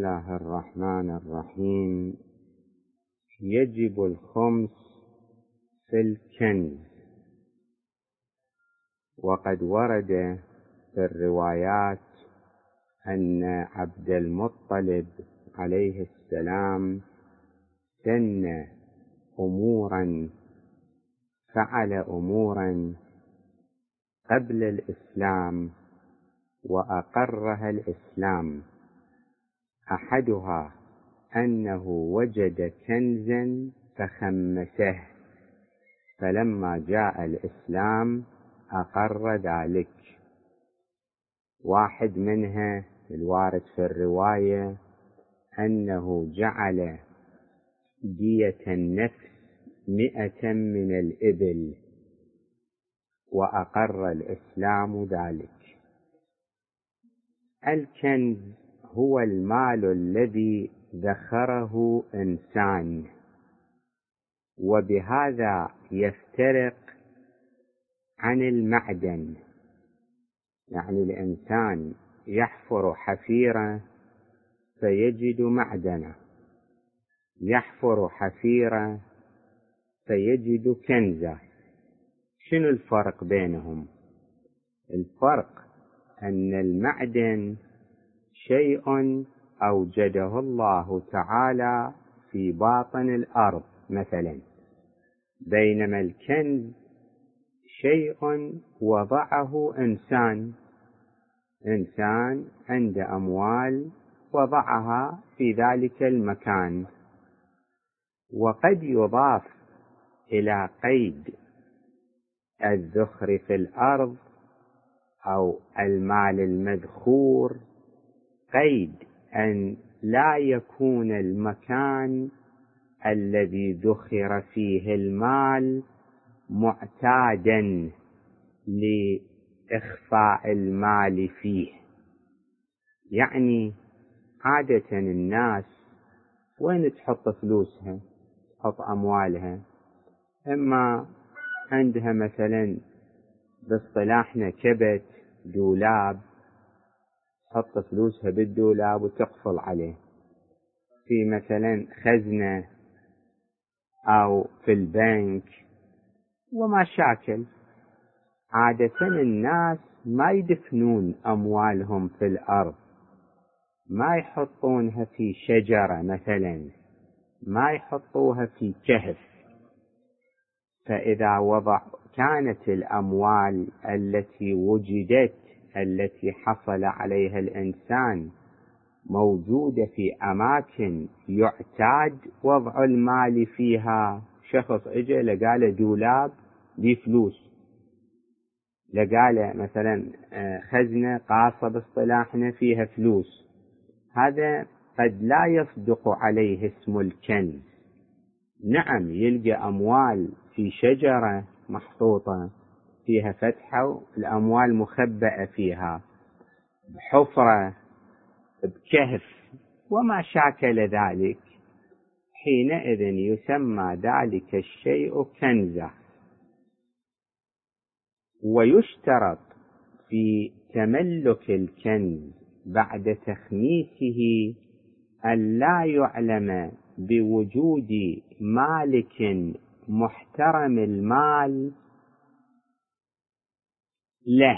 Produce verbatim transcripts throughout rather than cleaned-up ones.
الله الرحمن الرحيم. يجب الخمس في الكنز. وقد ورد في الروايات أن عبد المطلب عليه السلام سن أمورا فعل أمورا قبل الإسلام وأقرها الإسلام. أحدها أنه وجد كنزا فخمسه، فلما جاء الإسلام أقر ذلك. واحد منها الوارد في الرواية أنه جعل دية النفس مئة من الإبل وأقر الإسلام ذلك. الكنز هو المال الذي ذخره إنسان، وبهذا يفترق عن المعدن. يعني الإنسان يحفر حفيرة فيجد معدنه، يحفر حفيرة فيجد كنزه. شنو الفرق بينهم؟ الفرق أن المعدن شيء أوجده الله تعالى في باطن الأرض مثلا، بينما الكنز شيء وضعه إنسان إنسان عنده أموال وضعها في ذلك المكان. وقد يضاف إلى قيد الذخر في الأرض أو المال المذخور قيد أن لا يكون المكان الذي ذخر فيه المال معتادا لإخفاء المال فيه. يعني عادة الناس وين تحط فلوسها؟ تحط أموالها إما عندها مثلا باصطلاحنا كبت، دولاب، تحط فلوسها بالدولاب وتقفل عليه، في مثلا خزنة أو في البنك وما شاكل. عادة الناس ما يدفنون أموالهم في الأرض، ما يحطونها في شجرة مثلا، ما يحطوها في كهف. فإذا وضع كانت الأموال التي وجدت التي حصل عليها الإنسان موجودة في أماكن يعتاد وضع المال فيها، شخص اجى لقاله دولاب دي فلوس، لقاله مثلا خزنة قاصة باصطلاحنا فيها فلوس، هذا قد لا يصدق عليه اسم الكنز. نعم يلقى أموال في شجرة محطوطة فيها فتحة الأموال مخبأة فيها، بحفرة، بكهف وما شاكل ذلك، حينئذ يسمى ذلك الشيء كنزا. ويشترط في تملك الكنز بعد تخميسه أن لا يعلم بوجود مالك محترم المال له،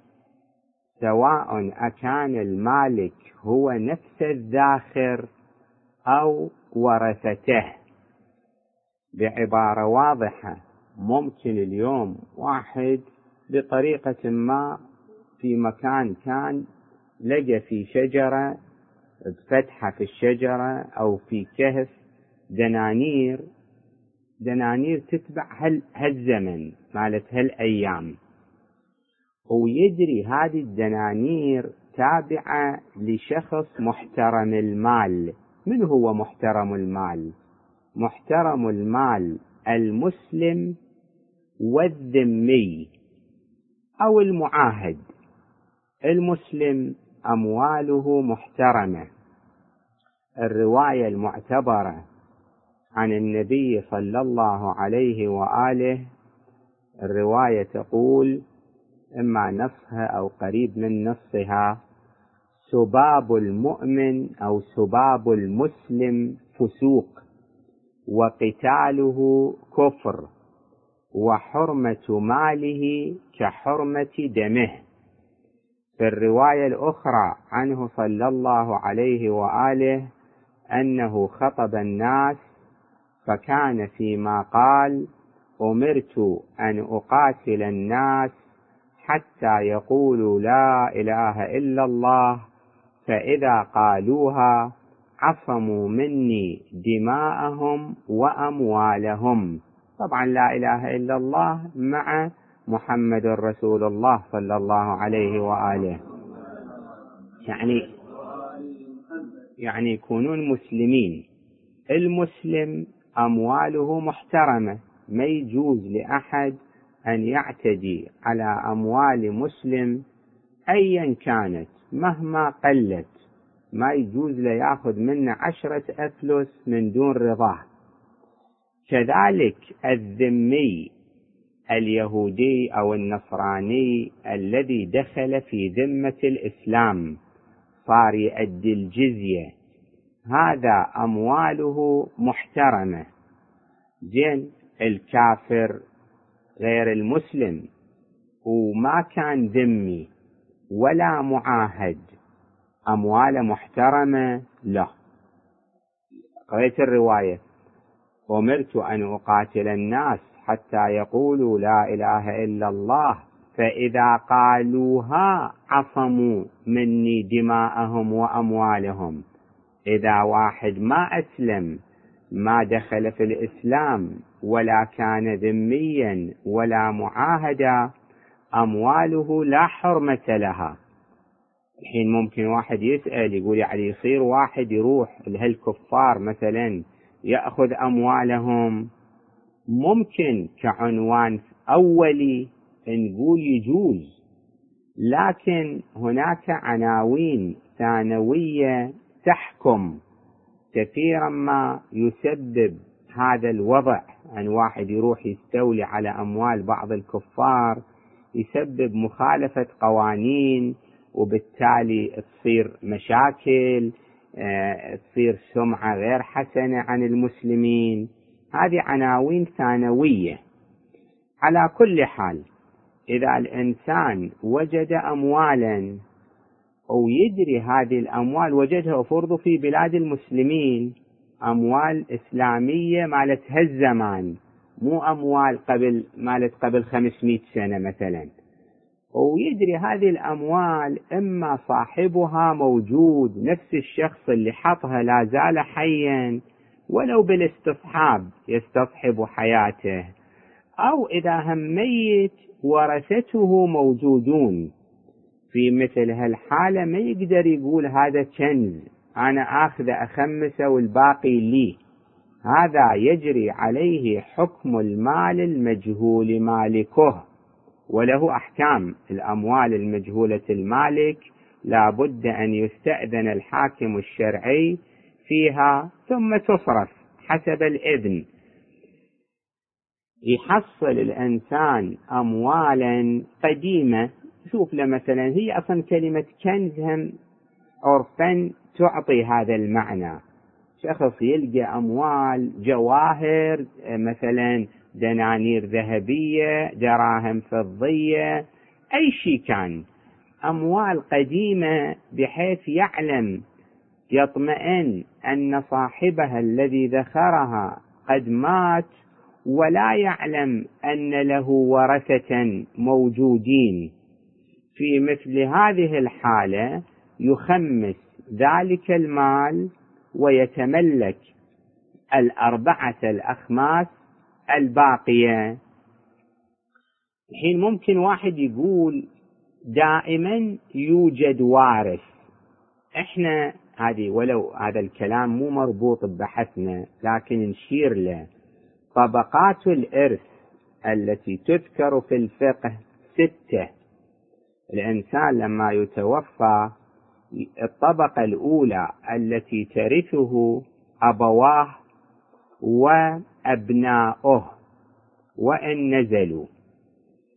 سواء أكان المالك هو نفس الذاخر أو ورثته. بعبارة واضحة، ممكن اليوم واحد بطريقة ما في مكان كان لقى في شجرة بفتحة في الشجرة أو في كهف دنانير دنانير تتبع هالزمن مالت هالأيام، ويدري هذه الدنانير تابعة لشخص محترم المال. من هو محترم المال؟ محترم المال المسلم والذمي أو المعاهد. المسلم أمواله محترمة. الرواية المعتبرة عن النبي صلى الله عليه وآله، الرواية تقول إما نصها أو قريب من نصها: سباب المؤمن أو سباب المسلم فسوق، وقتاله كفر، وحرمة ماله كحرمة دمه. في الرواية الأخرى عنه صلى الله عليه وآله أنه خطب الناس فكان فيما قال: أمرت أن أقاتل الناس حتى يقولوا لا إله إلا الله، فإذا قالوها عصموا مني دماءهم وأموالهم. طبعا لا إله إلا الله مع محمد رسول الله صلى الله عليه وآله، يعني يعني يكونون مسلمين. المسلم أمواله محترمة، ما يجوز لأحد أن يعتدي على أموال مسلم أيا كانت مهما قلت، ما يجوز له يأخذ منه عشرة أفلس من دون رضاه. كذلك الذمي اليهودي أو النصراني الذي دخل في ذمة الإسلام صار يؤدي الجزية، هذا أمواله محترمة. زين، الكافر غير المسلم وما كان ذمي ولا معاهد أمواله محترمة له. قرأت الرواية: أمرت أن أقاتل الناس حتى يقولوا لا إله إلا الله، فإذا قالوها عصموا مني دماءهم وأموالهم. إذا واحد ما أسلم، ما دخل في الإسلام ولا كان ذميا ولا معاهدا، أمواله لا حرمة لها. الحين ممكن واحد يسأل يقول يعني يصير واحد يروح لهالكفار مثلا يأخذ أموالهم؟ ممكن كعنوان أولي نقول يجوز، لكن هناك عناوين ثانوية تحكم كثيرا ما يسبب هذا الوضع، أن واحد يروح يستولي على أموال بعض الكفار، يسبب مخالفة قوانين، وبالتالي تصير مشاكل، تصير سمعة غير حسنة عن المسلمين. هذه عناوين ثانوية. على كل حال، إذا الإنسان وجد أموالا أو يدري هذه الأموال وجدها فرض في بلاد المسلمين، أموال إسلامية مالت هالزمان، مو أموال قبل مالت قبل خمسمائة سنة مثلا، ويدري هذه الأموال إما صاحبها موجود، نفس الشخص اللي حطها لا زال حيا ولو بالاستصحاب يستصحب حياته، أو إذا هم ميت ورثته موجودون، في مثل هالحالة ما يقدر يقول هذا كنز أنا آخذ أخمسه والباقي لي. هذا يجري عليه حكم المال المجهول مالكه، وله أحكام. الأموال المجهولة المالك لا بد أن يستأذن الحاكم الشرعي فيها ثم تصرف حسب الإذن. يحصل الإنسان أموالا قديمة، شوف له مثلا، هي أصلا كلمة كنز هم عرفا تعطي هذا المعنى. شخص يلقى أموال جواهر مثلا، دنانير ذهبية، دراهم فضية، أي شيء كان، أموال قديمة، بحيث يعلم يطمئن أن صاحبها الذي ذخرها قد مات، ولا يعلم أن له ورثة موجودين. في مثل هذه الحالة يخمس ذلك المال ويتملك الأربعة الأخماس الباقية. الحين ممكن واحد يقول دائما يوجد وارث. احنا هذه ولو هذا الكلام مو مربوط ببحثنا، لكن نشير له. طبقات الإرث التي تذكر في الفقه ستة. الإنسان لما يتوفى، الطبقة الأولى التي ترثه أبواه وأبناؤه وإن نزلوا.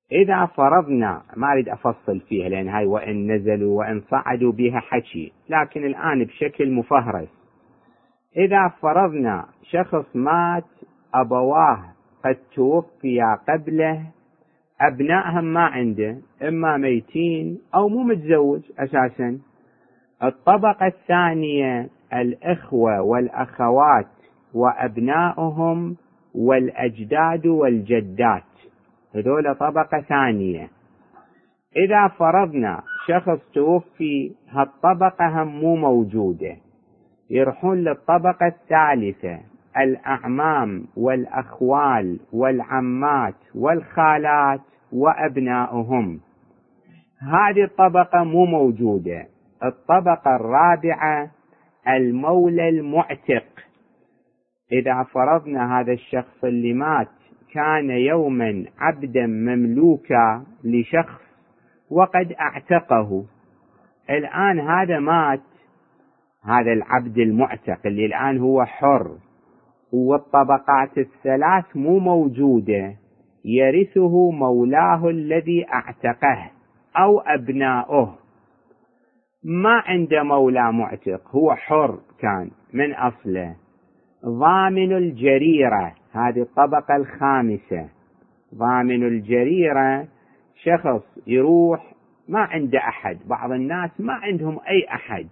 إذا فرضنا، ما أريد أفصل فيها لأن هاي وإن نزلوا وإن صعدوا بها حكي، لكن الآن بشكل مفهرس. إذا فرضنا شخص مات أبواه قد توفيا قبله، أبنائهم ما عنده، إما ميتين أو مو متزوج أساسا. الطبقة الثانية الإخوة والأخوات وأبنائهم والأجداد والجدات، هذول طبقة ثانية. إذا فرضنا شخص توفي هالطبقة هم مو موجودة، يروحون للطبقة الثالثة، الأعمام والأخوال والعمات والخالات وأبنائهم، هذه الطبقة مو موجودة. الطبقة الرابعة المولى المعتق. إذا فرضنا هذا الشخص اللي مات كان يوما عبدا مملوكا لشخص وقد اعتقه، الآن هذا مات، هذا العبد المعتق اللي الآن هو حر، والطبقات الثلاث مو موجودة، يرثه مولاه الذي اعتقه أو أبناؤه. ما عنده مولى معتق، هو حر كان من أصله. ضامن الجريرة، هذه الطبقة الخامسة. ضامن الجريرة شخص يروح ما عنده أحد، بعض الناس ما عندهم أي أحد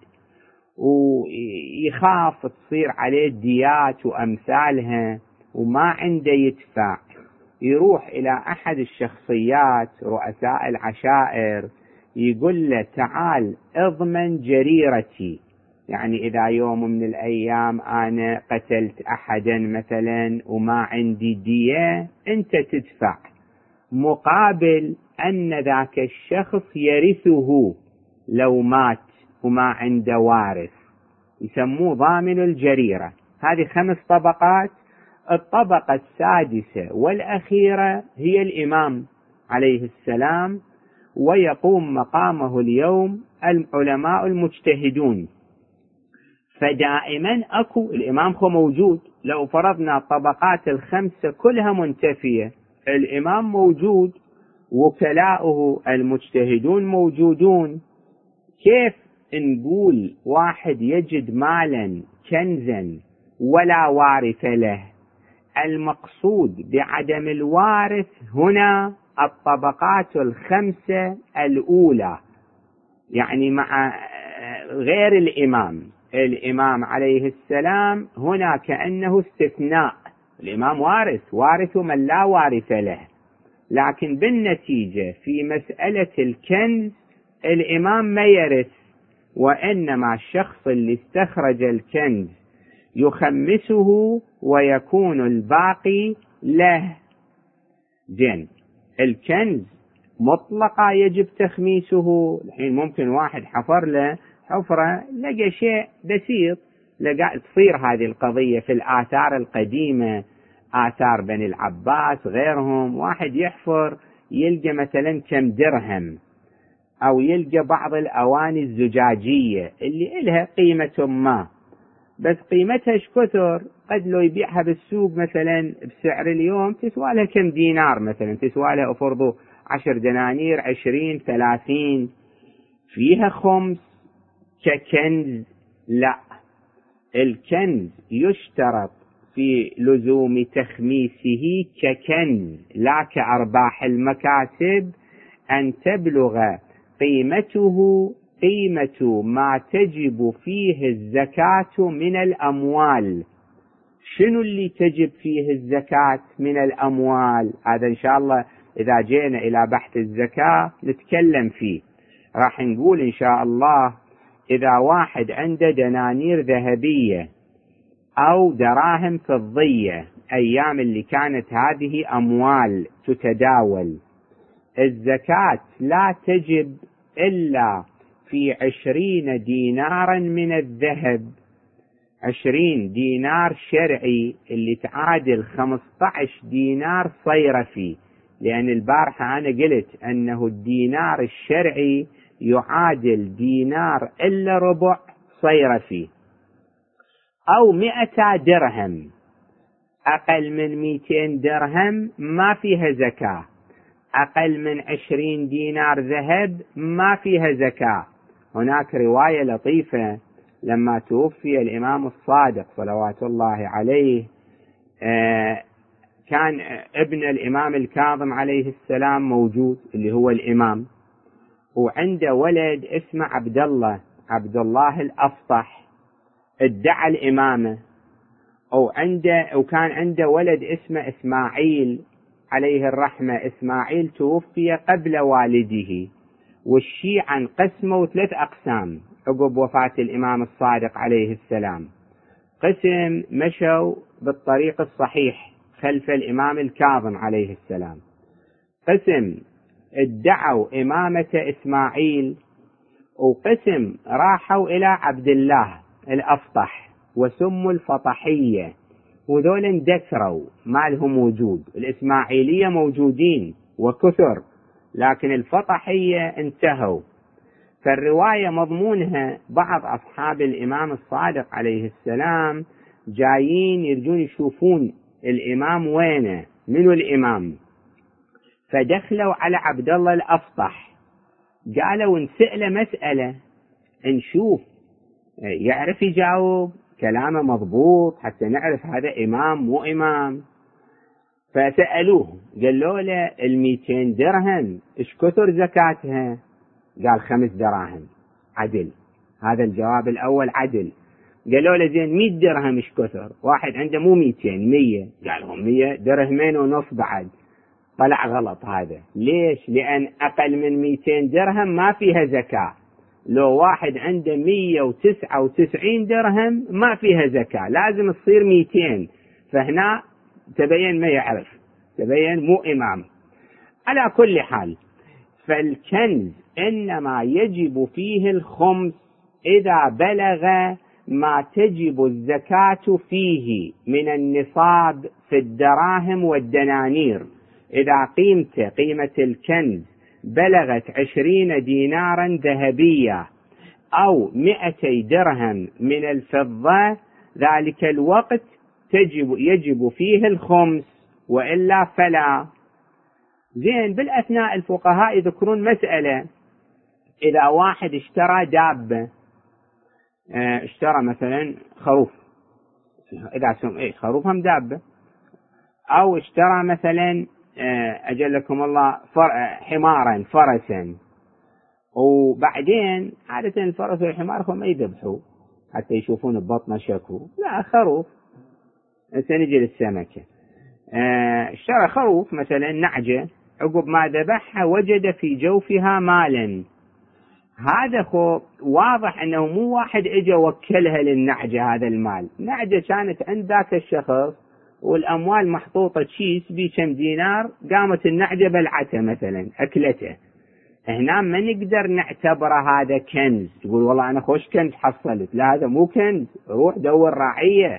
ويخاف تصير عليه ديات وأمثالها وما عنده يدفع، يروح إلى أحد الشخصيات رؤساء العشائر يقول له تعال اضمن جريرتي، يعني إذا يوم من الأيام أنا قتلت أحدا مثلا وما عندي دية، أنت تدفع مقابل أن ذاك الشخص يرثه لو مات وما عنده وارث، يسموه ضامن الجريرة. هذه خمس طبقات. الطبقة السادسة والأخيرة هي الإمام عليه السلام، ويقوم مقامه اليوم العلماء المجتهدون. فدائما أكو الإمام هو موجود. لو فرضنا الطبقات الخمسة كلها منتفية، الإمام موجود، وكلاؤه المجتهدون موجودون. كيف نقول واحد يجد مالا كنزا ولا وارث له؟ المقصود بعدم الوارث هنا الطبقات الخمسة الأولى، يعني مع غير الإمام. الإمام عليه السلام هنا كأنه استثناء، الإمام وارث، وارث من لا وارث له، لكن بالنتيجة في مسألة الكنز الإمام ما يرث، وإنما الشخص اللي استخرج الكنز يخمسه ويكون الباقي له. زين، الكنز مطلقا يجب تخميسه. الحين ممكن واحد حفر له حفرة لقى شيء بسيط، لقى تصير هذه القضية في الآثار القديمة، آثار بني العباس غيرهم، واحد يحفر يلقى مثلا كم درهم، أو يلقى بعض الأواني الزجاجية اللي إلها قيمة ما، بس قيمتها ايش كثر، قد لو يبيعها بالسوق مثلا بسعر اليوم تسوى لها كم دينار، مثلا تسوى لها أفرضوا عشر دنانير، عشرين، ثلاثين، فيها خمس ككنز. لا، الكنز يشترط في لزوم تخميسه ككنز لا كأرباح المكاسب أن تبلغ قيمته قيمة ما تجب فيه الزكاة من الأموال. شنو اللي تجب فيه الزكاة من الأموال؟ هذا إن شاء الله إذا جينا إلى بحث الزكاة نتكلم فيه. راح نقول إن شاء الله إذا واحد عنده دنانير ذهبية أو دراهم فضية، أيام اللي كانت هذه أموال تتداول، الزكاة لا تجب إلا في عشرين دينارا من الذهب، عشرين دينار شرعي اللي تعادل خمسة عشر دينار صيرفي، لأن البارحة أنا قلت أنه الدينار الشرعي يعادل دينار إلا ربع صيرفي، أو مئة درهم. أقل من مئتين درهم ما فيها زكاة، أقل من عشرين دينار ذهب ما فيها زكاة. هناك رواية لطيفة لما توفي الإمام الصادق صلوات الله عليه، كان ابن الإمام الكاظم عليه السلام موجود اللي هو الإمام، وعنده ولد اسمه عبد الله عبد الله الأفطح ادعى الإمامة، وعنده وكان عنده ولد اسمه إسماعيل عليه الرحمة. إسماعيل توفي قبل والده، والشيعة انقسموا ثلاث أقسام عقب وفاة الإمام الصادق عليه السلام. قسم مشوا بالطريق الصحيح خلف الإمام الكاظم عليه السلام، قسم ادعوا إمامة إسماعيل، وقسم راحوا إلى عبد الله الأفطح وسموا الفطحية، وذول اندثروا ما لهم وجود. الإسماعيلية موجودين وكثر، لكن الفطحية انتهوا. فالرواية مضمونها بعض أصحاب الإمام الصادق عليه السلام جايين يرجون يشوفون الإمام وينه، منو الإمام، فدخلوا على عبد الله الأفطح قالوا نسأله مسألة نشوف يعرف يجاوب كلامه مضبوط حتى نعرف هذا إمام مو إمام. فسألوه قالوا له الميتين درهم إيش كثر زكاتها؟ قال خمس دراهم. عدل، هذا الجواب الأول عدل. قالوا له زين مية درهم إيش كثر؟ واحد عنده مو ميتين مية، قال هم مية درهمين ونص بعد. طلع غلط هذا. ليش؟ لأن أقل من ميتين درهم ما فيها زكاة. لو واحد عنده مية وتسعة وتسعين درهم ما فيها زكاة، لازم تصير ميتين. فهنا تبين ما يعرف، تبين مو إمام. على كل حال، فالكنز إنما يجب فيه الخمس إذا بلغ ما تجب الزكاة فيه من النصاب في الدراهم والدنانير. إذا قيمت قيمة الكنز بلغت عشرين دينارا ذهبية أو مئتي درهم من الفضة، ذلك الوقت تجب يجب فيه الخمس، وإلا فلا. زين، بالأثناء الفقهاء يذكرون مسألة: إذا واحد اشترى دابة، اشترى مثلا خروف، إذا سم إيه خروف هم دابة، أو اشترى مثلا أجلكم الله حمارا فرسا، وبعدين عادة الفرس والحمار هم ما يذبحوا حتى يشوفون ببطنه شكو، لا خروف. سنجي للسمكة، اشترى خروف مثلا نعجة، عقب ما ذبحها وجد في جوفها مالا. هذا خو واضح أنه مو واحد اجى وكلها للنعجة، هذا المال نعجة كانت عند ذاك الشخص والأموال محطوطة تشيس بكم دينار، قامت النعجة بلعته مثلا أكلته. هنا ما نقدر نعتبره هذا كنز، تقول والله أنا خوش كنز حصلت، لا هذا مو كنز، روح دور راعية.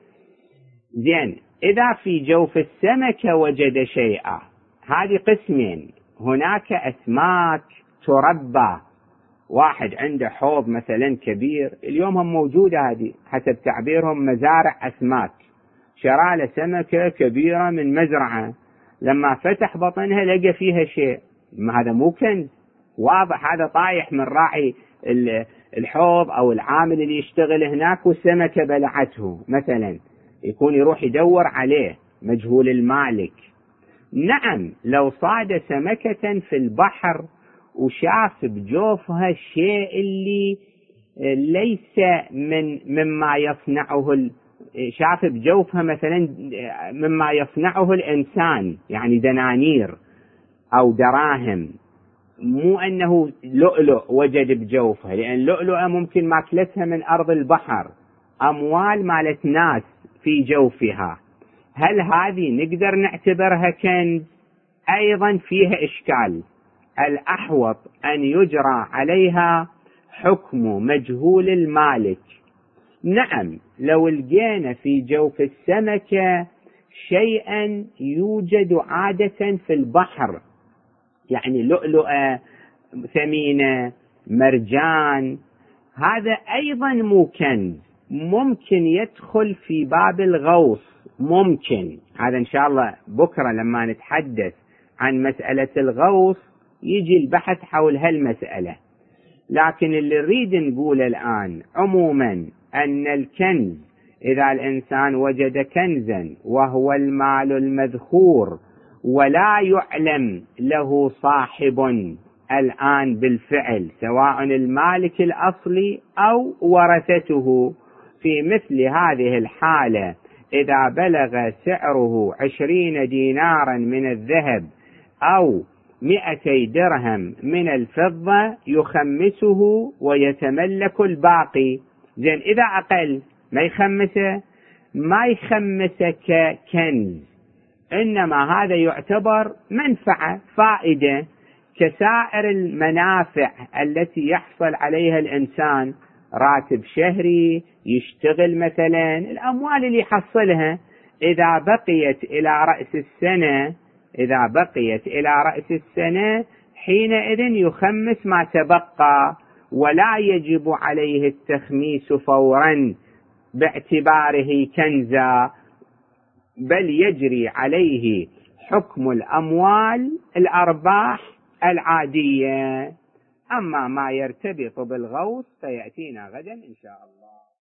زين، إذا في جوف السمكة وجد شيئا، هذه قسمين. هناك أسماك تربى، واحد عنده حوض مثلا كبير، اليوم هم موجودة هذه حسب تعبيرهم مزارع أسماك، شرى له سمكة كبيرة من مزرعة، لما فتح بطنها لقى فيها شيء، هذا مو كنز، واضح هذا طايح من راعي الحوض أو العامل اللي يشتغل هناك والسمكة بلعته مثلا، يكون يروح يدور عليه مجهول المالك. نعم، لو صاد سمكة في البحر وشاف بجوفها الشيء اللي ليس من مما يصنعه، شاف بجوفها مثلا مما يصنعه الإنسان، يعني دنانير أو دراهم، مو أنه لؤلؤ وجد بجوفها، لأن لؤلؤة ممكن ماكلتها من أرض البحر، أموال مالت ناس في جوفها، هل هذه نقدر نعتبرها كنز؟ أيضا فيها إشكال. الأحوط أن يجرى عليها حكم مجهول المالك. نعم، لو لقينا في جوف السمكة شيئا يوجد عادة في البحر، يعني لؤلؤة ثمينة، مرجان، هذا أيضا مو كنز، ممكن يدخل في باب الغوص، ممكن هذا إن شاء الله بكرة لما نتحدث عن مسألة الغوص يجي البحث حول هالمسألة. لكن اللي نريد نقول الآن عموما أن الكنز إذا الإنسان وجد كنزا وهو المال المذخور ولا يعلم له صاحب الآن بالفعل، سواء المالك الأصلي أو ورثته، في مثل هذه الحالة إذا بلغ سعره عشرين دينارا من الذهب أو مئتي درهم من الفضة يخمسه ويتملك الباقي. زين إذا أقل ما يخمسه، ما يخمسه ككنز، إنما هذا يعتبر منفعة فائدة كسائر المنافع التي يحصل عليها الإنسان، راتب شهري، يشتغل مثلا، الأموال اللي يحصلها إذا بقيت إلى رأس السنة إذا بقيت إلى رأس السنة حينئذ يخمس ما تبقى، ولا يجب عليه التخميس فورا باعتباره كنزا، بل يجري عليه حكم الأموال الأرباح العادية. أما ما يرتبط بالغوص فيأتينا غدا إن شاء الله.